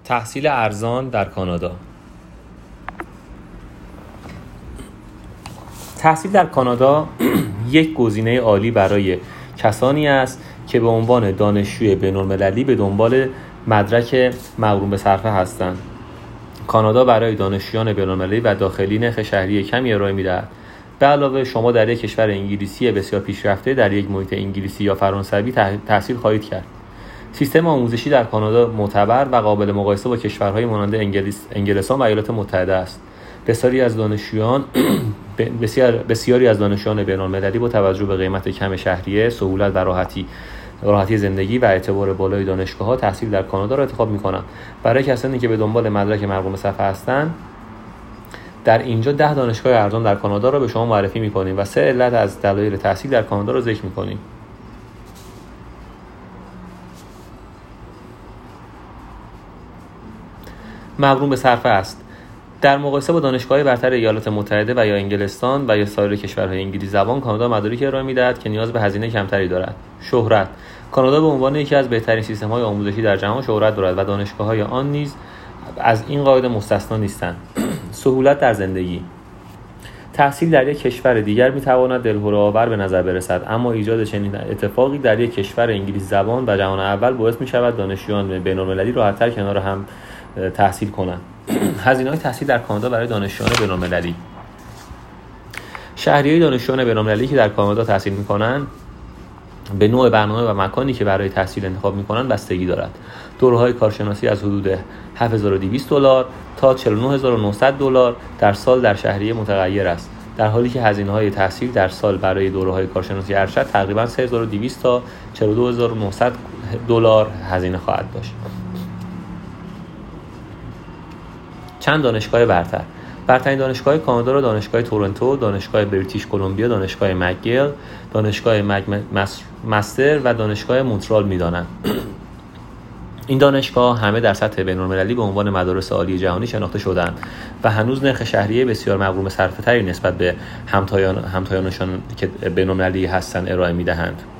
تحصیل ارزان در کانادا. تحصیل در کانادا یک گزینه عالی برای کسانی است که به عنوان دانشجوی بین‌المللی به دنبال مدرک مقرون به صرفه هستند. کانادا برای دانشجویان بین‌المللی و داخلی نرخ شهری کمی ارائه می‌دهد. به علاوه شما در یک کشور انگلیسی بسیار پیشرفته در یک محیط انگلیسی یا فرانسوی تحصیل خواهید کرد. سیستم آموزشی در کانادا معتبر و قابل مقایسه با کشورهای مانند انگلستان و ایالات متحده است. بسیاری از دانشجویان بین‌المللی با توجه به قیمت کم شهریه، سهولت و راحتی زندگی و اعتبار بالای دانشگاه‌ها تحصیل در کانادا را انتخاب می‌کنند. برای کسانی که به دنبال مدرک مقرون به صرفه هستند، در اینجا 10 دانشگاه ارزان در کانادا را به شما معرفی می‌کنیم و 3 علت از دلایل تحصیل در کانادا را ذکر می‌کنیم. مقرون به صرفه است. در مقایسه با دانشگاه‌های برتر ایالات متحده و یا انگلستان و یا سایر کشورهای انگلیسی زبان، کانادا مدارکی ارائه می‌دهد که نیاز به هزینه کمتری دارد. شهرت: کانادا به عنوان یکی از بهترین سیستم‌های آموزشی در جهان شهرت دارد و دانشگاه‌های آن نیز از این قاعده مستثنا نیستند. سهولت در زندگی: تحصیل در یک کشور دیگر می‌تواند دلهره‌آور به نظر برسد، اما ایجاد چنین اتفاقی در یک کشور انگلیسی زبان و جهان اول باعث می‌شود دانشجویان بین‌المللی راحت‌تر کنار هم تحصیل کنند. هزینه‌های تحصیل در کانادا برای دانشجویان بین‌المللی. شهریه دانشجویان بین‌المللی که در کانادا تحصیل می‌کنند به نوع برنامه و مکانی که برای تحصیل انتخاب می‌کنند بستگی دارد. دوره‌های کارشناسی از حدود $7,200 تا $49,900 در سال در شهریه متغیر است، در حالی که هزینه‌های تحصیل در سال برای دوره‌های کارشناسی ارشد تقریباً $3,200 تا $42,900 هزینه خواهد داشت. چند دانشگاه برتر: برترین دانشگاه کانادا را دانشگاه تورنتو، دانشگاه بریتیش کلمبیا، دانشگاه مکگیل، دانشگاه مکمستر و دانشگاه مونترال می‌دانند. این دانشگاه همه در سطح بین‌المللی به عنوان مدارس عالی جهانی شناخته شده‌اند و هنوز نرخ شهریه بسیار مقرون به صرفه‌تری نسبت به همتایانشان که بین‌المللی هستند ارائه می‌دهند.